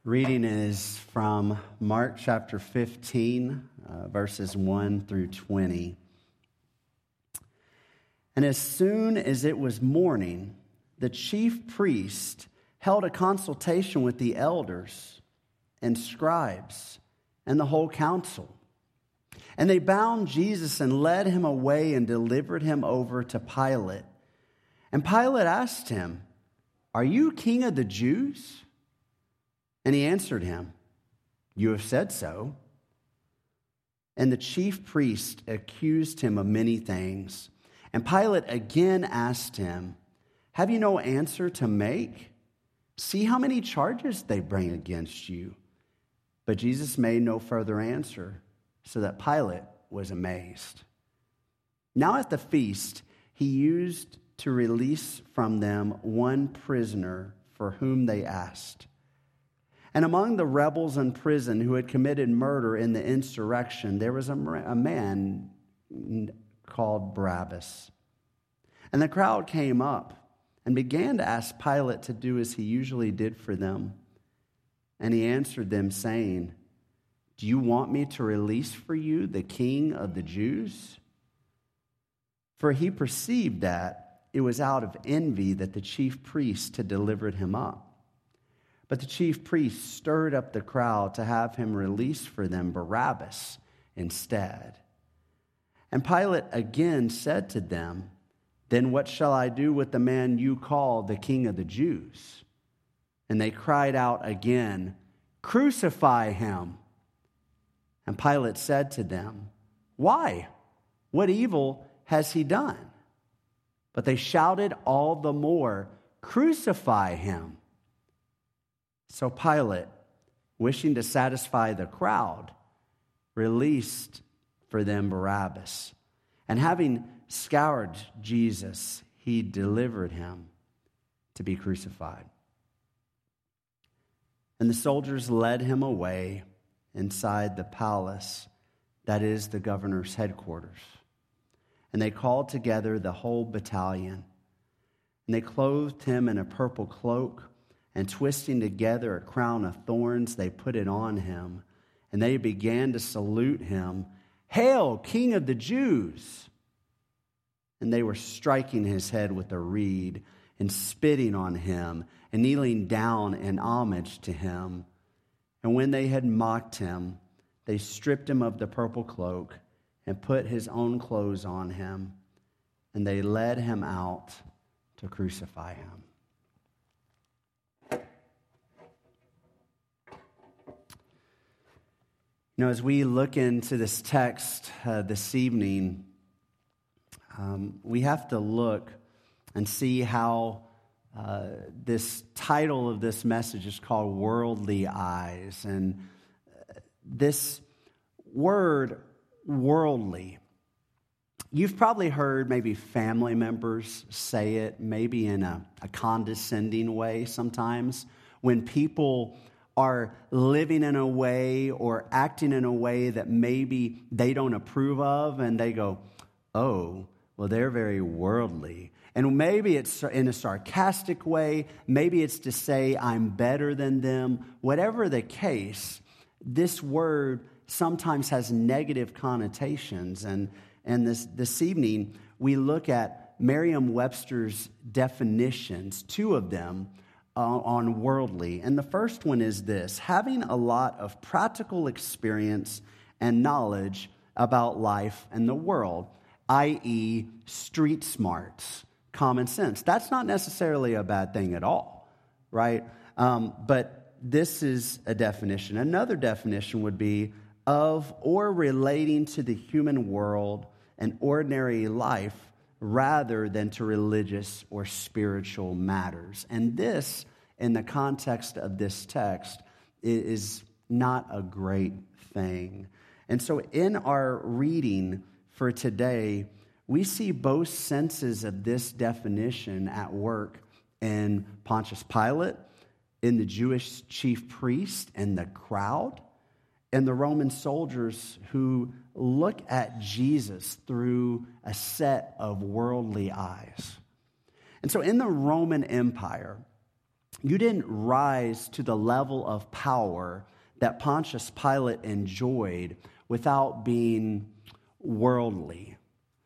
Reading is from Mark chapter 15, verses 1 through 20. And as soon as it was morning, the chief priest held a consultation with the elders and scribes and the whole council. And they bound Jesus and led him away and delivered him over to Pilate. And Pilate asked him, "Are you king of the Jews?" And he answered him, "You have said so." And the chief priest accused him of many things. And Pilate again asked him, "Have you no answer to make? See how many charges they bring against you." But Jesus made no further answer, so that Pilate was amazed. Now at the feast, he used to release from them one prisoner for whom they asked. And among the rebels in prison who had committed murder in the insurrection, there was a man called Barabbas. And the crowd came up and began to ask Pilate to do as he usually did for them. And he answered them, saying, "Do you want me to release for you the king of the Jews?" For he perceived that it was out of envy that the chief priest had delivered him up. But the chief priest stirred up the crowd to have him release for them Barabbas instead. And Pilate again said to them, "Then what shall I do with the man you call the king of the Jews?" And they cried out again, "Crucify him!" And Pilate said to them, "Why? What evil has he done?" But they shouted all the more, "Crucify him!" So Pilate, wishing to satisfy the crowd, released for them Barabbas. And having scourged Jesus, he delivered him to be crucified. And the soldiers led him away inside the palace, that is the governor's headquarters. And they called together the whole battalion. And they clothed him in a purple cloak, and twisting together a crown of thorns, they put it on him. And they began to salute him, "Hail, King of the Jews!" And they were striking his head with a reed and spitting on him and kneeling down in homage to him. And when they had mocked him, they stripped him of the purple cloak and put his own clothes on him. And they led him out to crucify him. You know, as we look into this text this evening, we have to look and see how this title of this message is called Worldly Eyes. And this word, worldly, you've probably heard maybe family members say it, maybe in a condescending way sometimes, when people are living in a way or acting in a way that maybe they don't approve of, and they go, "Oh, well, they're very worldly." And maybe it's in a sarcastic way, maybe it's to say, "I'm better than them." Whatever the case, this word sometimes has negative connotations. And this evening, we look at Merriam-Webster's definitions, two of them, on worldly. And the first one is this: having a lot of practical experience and knowledge about life and the world, i.e. street smarts, common sense. That's not necessarily a bad thing at all, right? But this is a definition. Another definition would be of or relating to the human world and ordinary life rather than to religious or spiritual matters. And this, in the context of this text, is not a great thing. And so in our reading for today, we see both senses of this definition at work in Pontius Pilate, in the Jewish chief priest and the crowd, and the Roman soldiers who look at Jesus through a set of worldly eyes. And so in the Roman Empire, you didn't rise to the level of power that Pontius Pilate enjoyed without being worldly.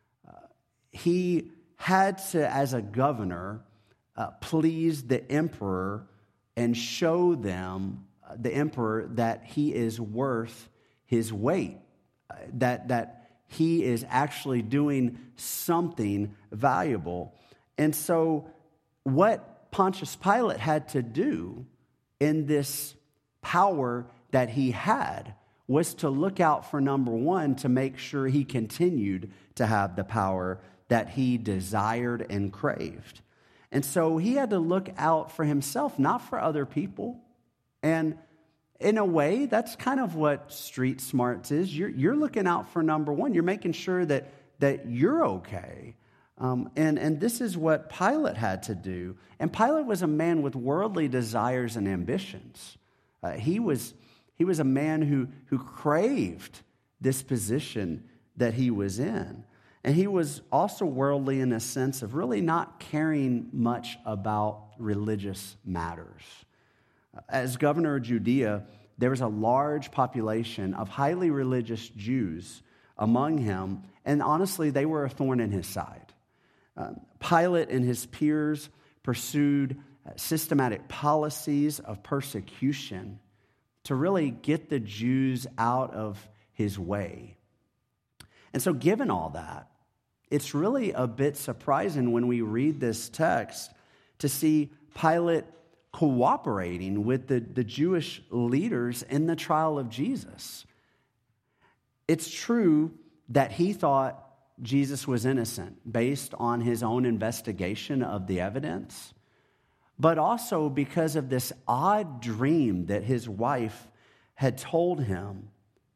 He had to, as a governor, please the emperor and show the emperor that he is worth his weight, that he is actually doing something valuable. And so what Pontius Pilate had to do in this power that he had was to look out for, number one, to make sure he continued to have the power that he desired and craved. And so he had to look out for himself, not for other people. And in a way, that's kind of what street smarts is. You're looking out for number one. You're making sure that you're okay. And this is what Pilate had to do. And Pilate was a man with worldly desires and ambitions. He was a man who craved this position that he was in. And he was also worldly in a sense of really not caring much about religious matters. As governor of Judea, there was a large population of highly religious Jews among him, and honestly, they were a thorn in his side. Pilate and his peers pursued systematic policies of persecution to really get the Jews out of his way. And so given all that, it's really a bit surprising when we read this text to see Pilate cooperating with the Jewish leaders in the trial of Jesus. It's true that he thought Jesus was innocent based on his own investigation of the evidence, but also because of this odd dream that his wife had told him.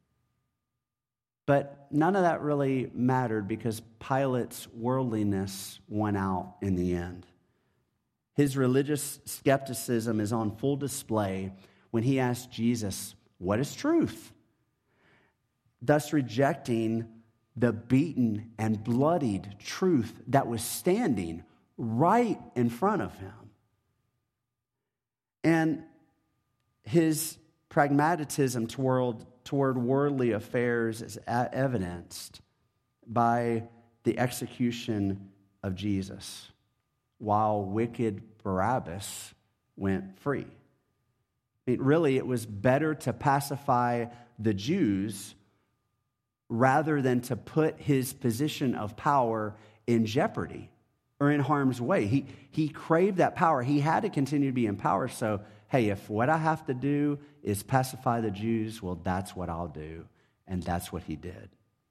But none of that really mattered because Pilate's worldliness won out in the end. His religious skepticism is on full display when he asks Jesus, "What is truth?" Thus rejecting the beaten and bloodied truth that was standing right in front of him. And his pragmatism toward worldly affairs is evidenced by the execution of Jesus, while wicked Barabbas went free. Really, it was better to pacify the Jews rather than to put his position of power in jeopardy or in harm's way. He craved that power. He had to continue to be in power. So, hey, if what I have to do is pacify the Jews, well, that's what I'll do. And that's what he did.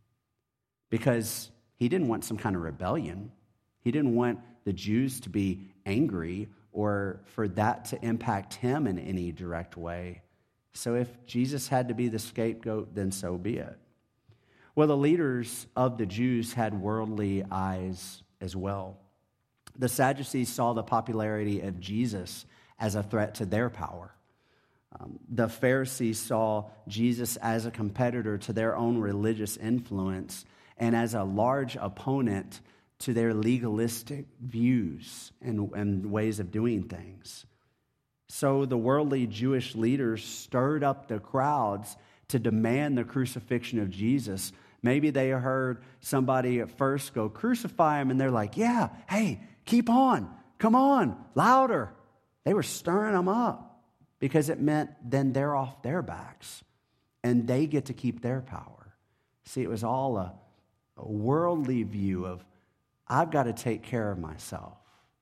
Because he didn't want some kind of rebellion. He didn't want the Jews to be angry or for that to impact him in any direct way. So if Jesus had to be the scapegoat, then so be it. Well, the leaders of the Jews had worldly eyes as well. The Sadducees saw the popularity of Jesus as a threat to their power. The Pharisees saw Jesus as a competitor to their own religious influence and as a large opponent to their legalistic views and ways of doing things. So the worldly Jewish leaders stirred up the crowds to demand the crucifixion of Jesus. Maybe they heard somebody at first go, "Crucify him," and they're like, "Yeah, hey, keep on, come on, louder." They were stirring them up because it meant then they're off their backs and they get to keep their power. See, it was all a worldly view of, I've got to take care of myself.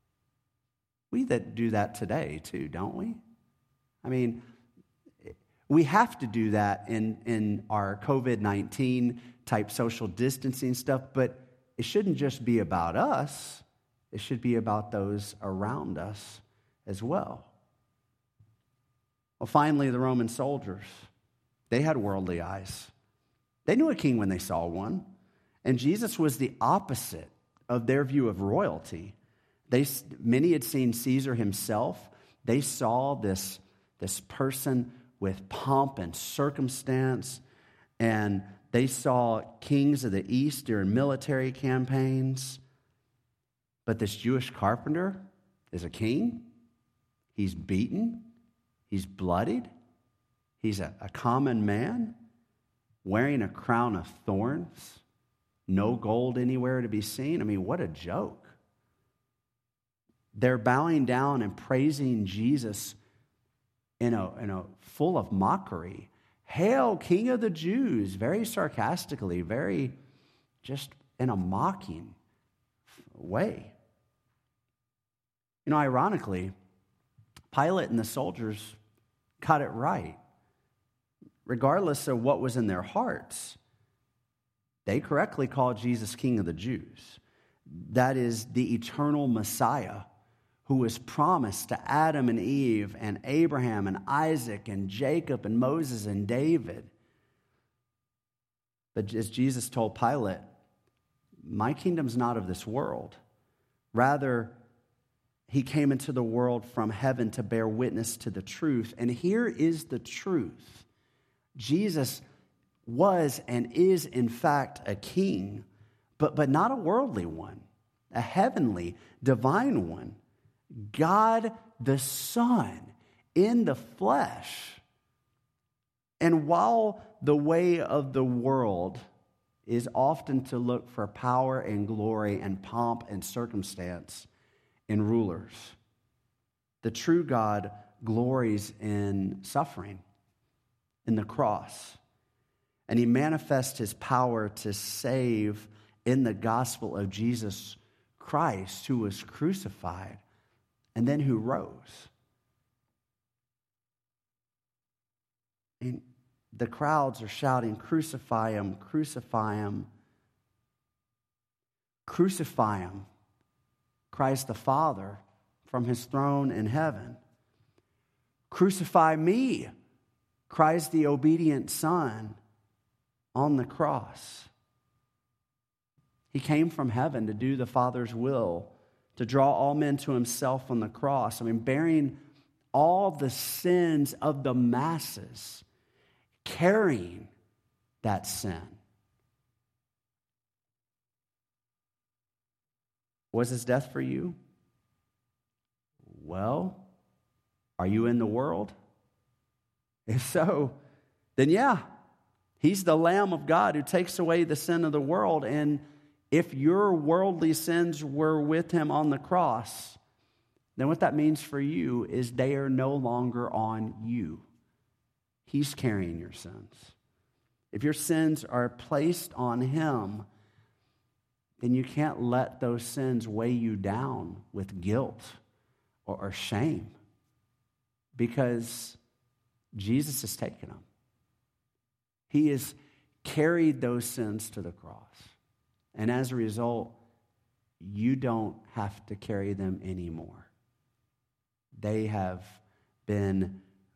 We that do that today too, don't we? I mean, we have to do that in our COVID-19 type social distancing stuff, but it shouldn't just be about us. It should be about those around us as well. Well, finally, the Roman soldiers, they had worldly eyes. They knew a king when they saw one, and Jesus was the opposite of their view of royalty. Many had seen Caesar himself. They saw this person with pomp and circumstance, and they saw kings of the East during military campaigns. But this Jewish carpenter is a king? He's beaten. He's bloodied. He's a common man wearing a crown of thorns. No gold anywhere to be seen. I mean, what a joke. They're bowing down and praising Jesus in a full of mockery. Hail, King of the Jews, very sarcastically, very just in a mocking way. You know, ironically, Pilate and the soldiers got it right. Regardless of what was in their hearts, they correctly called Jesus King of the Jews. That is the eternal Messiah who was promised to Adam and Eve and Abraham and Isaac and Jacob and Moses and David. But as Jesus told Pilate, my kingdom's not of this world. Rather, he came into the world from heaven to bear witness to the truth. And here is the truth. Jesus was and is, in fact, a king, but not a worldly one, a heavenly, divine one. God the Son in the flesh. And while the way of the world is often to look for power and glory and pomp and circumstance in rulers, the true God glories in suffering, in the cross. And he manifests his power to save in the gospel of Jesus Christ, who was crucified and then who rose. And the crowds are shouting, "Crucify him, crucify him, crucify him," cries the Father from his throne in heaven. "Crucify me," cries the obedient Son on the cross. He came from heaven to do the Father's will, to draw all men to himself on the cross. I mean, bearing all the sins of the masses, carrying that sin. Was his death for you? Well, are you in the world? If so, then yeah, he's the Lamb of God who takes away the sin of the world. And if your worldly sins were with him on the cross, then what that means for you is they are no longer on you. He's carrying your sins. If your sins are placed on him, then you can't let those sins weigh you down with guilt or shame, because Jesus has taken them. He has carried those sins to the cross. And as a result, you don't have to carry them anymore. They have been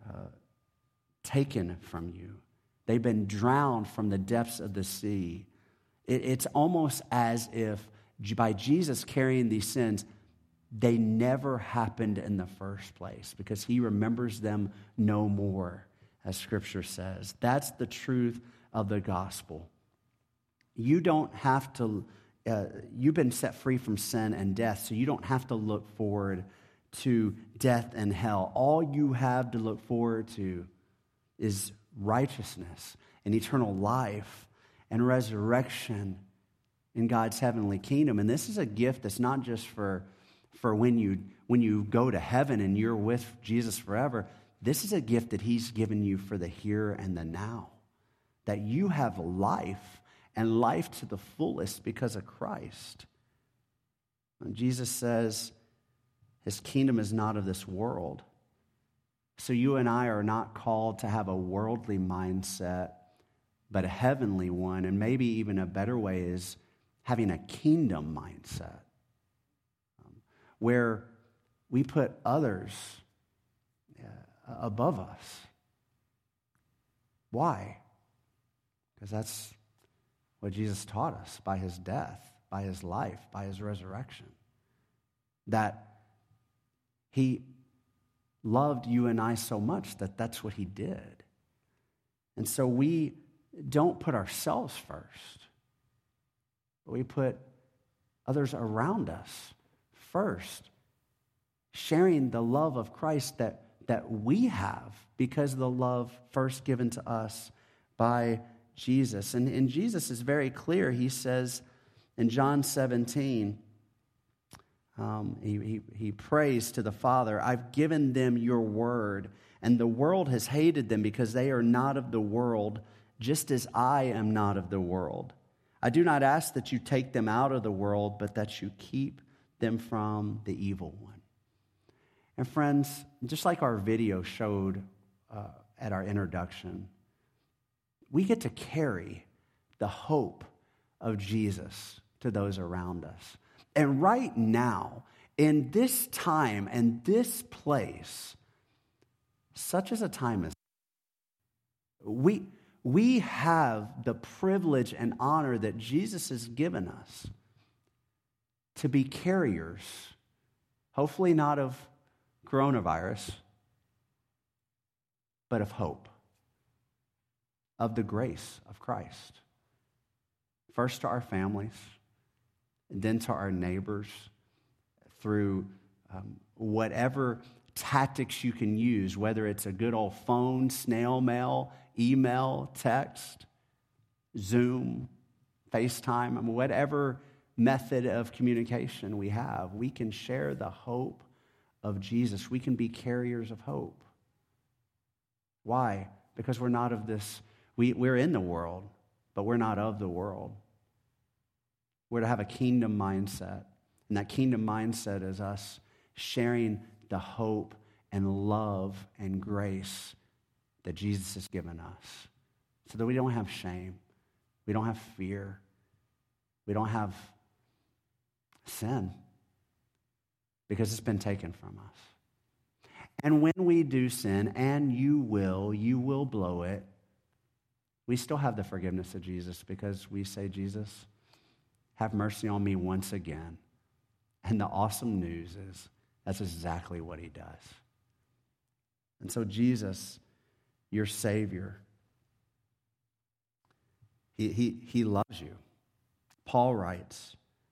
taken from you. They've been drowned from the depths of the sea. It's almost as if by Jesus carrying these sins, they never happened in the first place, because he remembers them no more, as Scripture says. That's the truth of the gospel. You don't have to, you've been set free from sin and death, so you don't have to look forward to death and hell. All you have to look forward to is righteousness and eternal life and resurrection in God's heavenly kingdom. And this is a gift that's not just for when you go to heaven and you're with Jesus forever. This is a gift that he's given you for the here and the now, that you have life, and life to the fullest because of Christ. And Jesus says his kingdom is not of this world. So you and I are not called to have a worldly mindset, but a heavenly one. And maybe even a better way is having a kingdom mindset, where we put others above us. Why? Because that's what Jesus taught us by his death, by his life, by his resurrection. That he loved you and I so much that that's what he did. And so we don't put ourselves first, but we put others around us first, sharing the love of Christ that we have because of the love first given to us by Jesus. And Jesus is very clear. He says in John 17, he prays to the Father, I've given them your word, and the world has hated them because they are not of the world, just as I am not of the world. I do not ask that you take them out of the world, but that you keep them from the evil one. And friends, just like our video showed at our introduction, we get to carry the hope of Jesus to those around us. And right now, in this time and this place, such as a time as we have the privilege and honor that Jesus has given us to be carriers, hopefully not of coronavirus, but of hope, of the grace of Christ. First to our families, and then to our neighbors, through whatever tactics you can use, whether it's a good old phone, snail mail, email, text, Zoom, FaceTime, whatever method of communication we have, we can share the hope of Jesus. We can be carriers of hope. Why? Because we're not of this, we're in the world, but we're not of the world. We're to have a kingdom mindset. And that kingdom mindset is us sharing the hope and love and grace that Jesus has given us, so that we don't have shame, we don't have fear, we don't have sin, because it's been taken from us. And when we do sin, and you will blow it, we still have the forgiveness of Jesus, because we say, Jesus, have mercy on me once again. And the awesome news is that's exactly what he does. And so Jesus, your Savior, he loves you. Paul writes,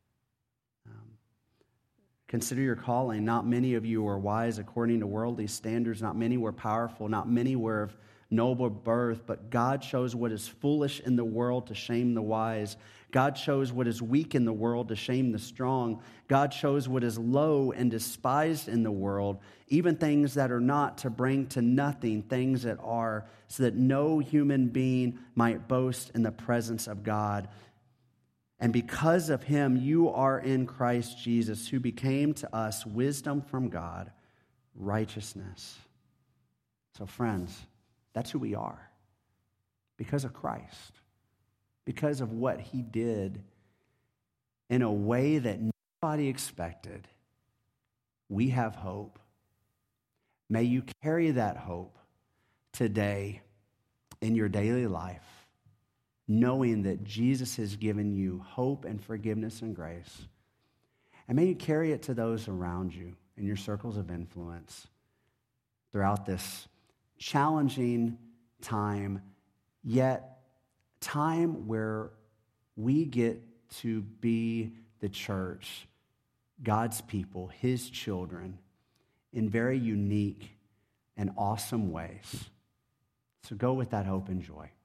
consider your calling. Not many of you were wise according to worldly standards. Not many were powerful. Not many were of noble birth. But God chose what is foolish in the world to shame the wise. God chose what is weak in the world to shame the strong. God chose what is low and despised in the world, even things that are not, to bring to nothing things that are, so that no human being might boast in the presence of God. And because of him, you are in Christ Jesus, who became to us wisdom from God, righteousness. So friends, that's who we are. Because of Christ. Because of what he did in a way that nobody expected, we have hope. May you carry that hope today in your daily life, knowing that Jesus has given you hope and forgiveness and grace. And may you carry it to those around you in your circles of influence throughout this challenging time, yet time where we get to be the church, God's people, his children, in very unique and awesome ways. So go with that hope and joy.